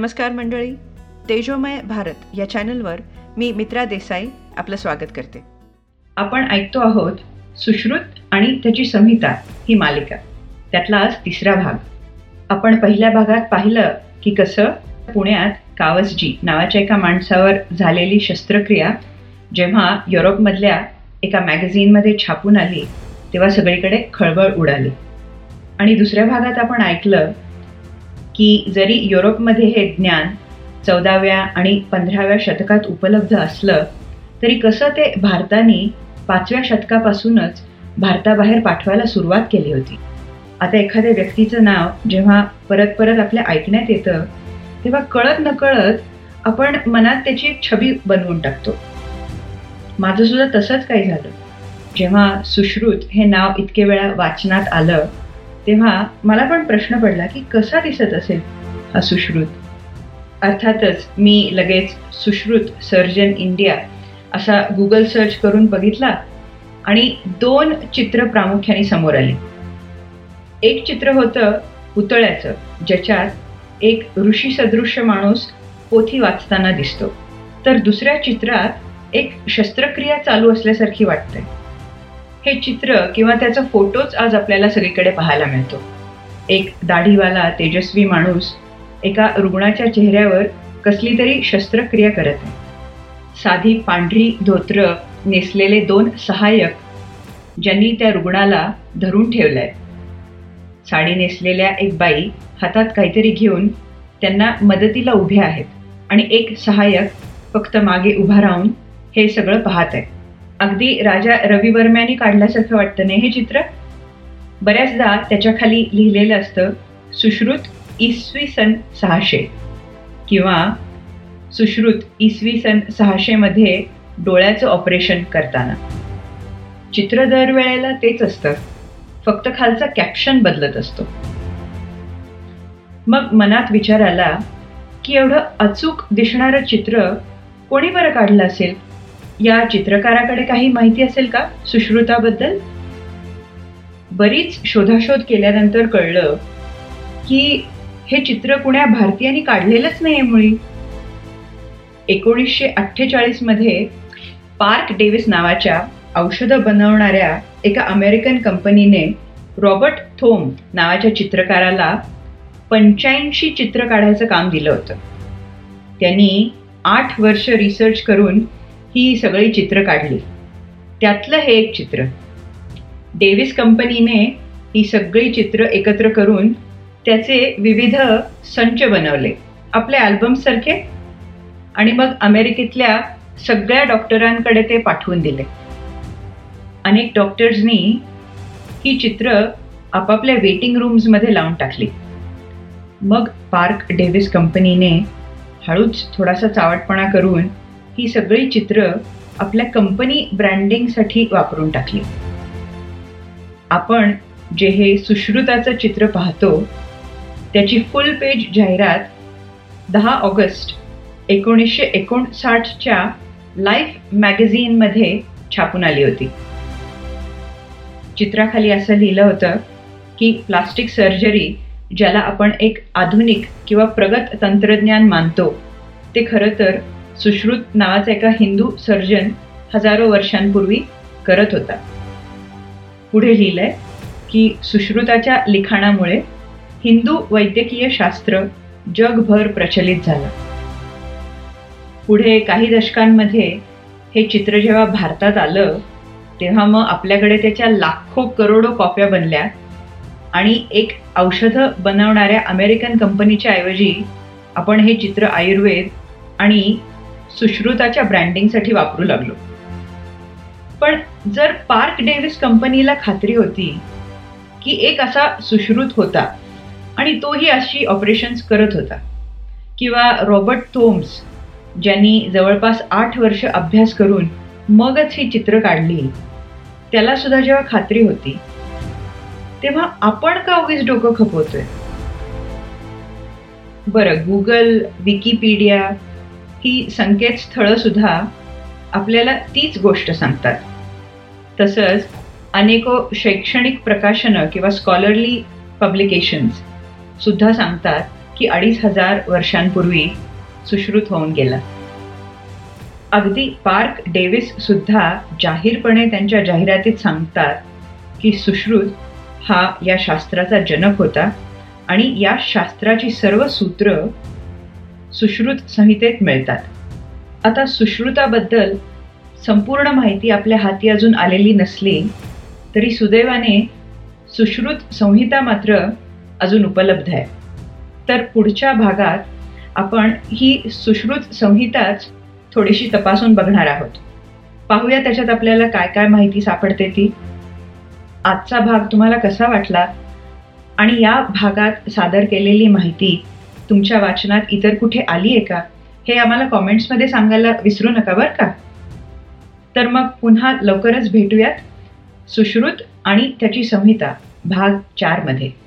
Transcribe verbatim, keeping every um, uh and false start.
नमस्कार मंडळी, तेजोमय भारत या चॅनलवर मी मित्रा देसाई आपलं स्वागत करते. आपण ऐकतो आहोत सुश्रुत आणि त्याची संहिता ही मालिका. त्यातला आज तिसरा भाग. आपण पहिल्या भागात पाहिलं की कसं पुण्यात कावसजी नावाच्या एका माणसावर झालेली शस्त्रक्रिया जेव्हा युरोपमधल्या एका मॅगझिनमध्ये छापून आली तेव्हा सगळीकडे खळबळ उडाली. आणि दुसऱ्या भागात आपण ऐकलं की जरी युरोपमध्ये हे ज्ञान चौदाव्या आणि पंधराव्या शतकात उपलब्ध असलं तरी कसं ते भारताने पाचव्या शतकापासूनच भारताबाहेर पाठवायला सुरुवात केली होती. आता एखाद्या व्यक्तीचं नाव जेव्हा परत परत आपल्या ऐकण्यात येतं तेव्हा कळत नकळत आपण मनात त्याची एक छबी बनवून टाकतो. माझं सुद्धा तसंच काही झालं. जेव्हा सुश्रुत हे नाव इतके वेळा वाचनात आलं तेव्हा मला पण प्रश्न पडला की कसा दिसत असेल हा सुश्रुत. अर्थातच मी लगेच सुश्रुत सर्जन इंडिया असा गुगल सर्च करून बघितला आणि दोन चित्र प्रामुख्याने समोर आली. एक चित्र होतं पुतळ्याचं ज्याच्यात एक ऋषी सदृश्य माणूस पोथी वाचताना दिसतो, तर दुसऱ्या चित्रात एक शस्त्रक्रिया चालू असल्यासारखी वाटते. हे चित्र किंवा त्याचा फोटोच आज आपल्याला सगळीकडे पाहायला मिळतो. एक दाढीवाला तेजस्वी माणूस एका रुग्णाच्या चेहऱ्यावर कसली तरी शस्त्रक्रिया करत आहे. साधी पांढरी धोत्र नेसलेले दोन सहाय्यक ज्यांनी त्या रुग्णाला धरून ठेवलंय. साडी नेसलेल्या एक बाई हातात काहीतरी घेऊन त्यांना मदतीला उभ्या आहेत आणि एक सहाय्यक फक्त मागे उभा राहून हे सगळं पाहत आहे. अगदी राजा रविवर्म्याने काढल्यासारखं वाटतं नाही हे चित्र. बऱ्याचदा त्याच्या खाली लिहिलेलं असतं सुश्रुत इसवी सन सहाशे किंवा सुश्रुत इसवी सन सहाशे मध्ये डोळ्याचं ऑपरेशन करताना. चित्र दरवेळेला तेच असतं, फक्त खालचा कॅप्शन बदलत असतो. मग मनात विचार आला की एवढं अचूक दिसणारं चित्र कोणी बरं काढलं असेल? या चित्रकाराकडे काही माहिती असेल का सुश्रुताबद्दल? बरीच शोधाशोध केल्यानंतर कळलं की हे चित्र कुण्या भारतीयांनी काढलेलंच नाही मुळी. एकोणीसशे अठ्ठेचाळीस मध्ये पार्क डेव्हिस नावाच्या औषधं बनवणाऱ्या एका अमेरिकन कंपनीने रॉबर्ट थोम नावाच्या चित्रकाराला पंच्याऐंशी चित्र काढायचं काम दिलं होतं. त्यांनी आठ वर्ष रिसर्च करून ही सगळी चित्र काढली. त्यातलं हे एक चित्र. डेव्हिस कंपनीने ही सगळी चित्र एकत्र करून त्याचे विविध संच बनवले आपल्या अल्बम्ससारखे आणि मग अमेरिकेतल्या सगळ्या डॉक्टरांकडे ते पाठवून दिले. अनेक डॉक्टर्सनी ही चित्र आपापल्या वेटिंग रूम्समध्ये लावून टाकली. मग पार्क डेव्हिस कंपनीने हळूच थोडासा चावटपणा करून ही सगळी चित्र आपल्या कंपनी ब्रँडिंगसाठी वापरून टाकली. आपण जे हे सुश्रुताचं चित्र पाहतो त्याची फुल पेज जाहिरात दहा ऑगस्ट एकोणीसशे एकोणसाठच्या लाईफ मॅगझिनमध्ये छापून आली होती. चित्राखाली असं लिहिलं होतं की प्लास्टिक सर्जरी ज्याला आपण एक आधुनिक किंवा प्रगत तंत्रज्ञान मानतो ते खरं तर सुश्रुत नावाचा एका हिंदू सर्जन हजारो वर्षांपूर्वी करत होता. पुढे लिहिलंय की सुश्रुताच्या लिखाणामुळे हिंदू वैद्यकीय शास्त्र जगभर प्रचलित झालं. पुढे काही दशकांमध्ये हे चित्र जेव्हा भारतात आलं तेव्हा मग आपल्याकडे त्याच्या लाखो करोडो कॉप्या बनल्या आणि एक औषधं बनवणाऱ्या अमेरिकन कंपनीच्या ऐवजी आपण हे चित्र आयुर्वेद आणि सुश्रुताच्या ब्रँडिंगसाठी वापरू लागलो. पण जर पार्क डेव्हिस कंपनीला खात्री होती की एक असा सुश्रुत होता आणि तोही अशी ऑपरेशन्स करत होता, किंवा रॉबर्ट थोम्स ज्यांनी जवळपास आठ वर्ष अभ्यास करून मगच ही चित्र काढली, त्याला सुद्धा जेव्हा खात्री होती तेव्हा आपण का उगीच डोकं खपवतोय? बरं, गुगल, विकिपीडिया ही संकेतस्थळं सुद्धा आपल्याला तीच गोष्ट सांगतात. तसंच अनेको शैक्षणिक प्रकाशनं किंवा स्कॉलरली पब्लिकेशन्स सुद्धा सांगतात की अडीच हजार वर्षांपूर्वी सुश्रुत होऊन गेला. अगदी पार्क डेव्हिस सुद्धा जाहीरपणे त्यांच्या जाहिरातीत सांगतात की सुश्रुत हा या शास्त्राचा जनक होता आणि या शास्त्राची सर्व सूत्र सुश्रुत संहितेत मिळतात. आता सुश्रुताबद्दल संपूर्ण माहिती आपल्या हाती अजून आलेली नसली तरी सुदैवाने सुश्रुत संहिता मात्र अजून उपलब्ध आहे. तर पुढच्या भागात आपण ही सुश्रुत संहिताच थोडीशी तपासून बघणार आहोत. पाहूया त्याच्यात आपल्याला काय काय माहिती सापडते ती. आजचा भाग तुम्हाला कसा वाटला आणि या भागात सादर केलेली माहिती तुमच्या वाचनात इतर कुठे आली आहे का, हे आम्हाला कॉमेंट्समध्ये सांगायला विसरू नका बरं का. तर मग पुन्हा लवकरच भेटूयात सुश्रुत आणि त्याची संहिता भाग चार मध्ये.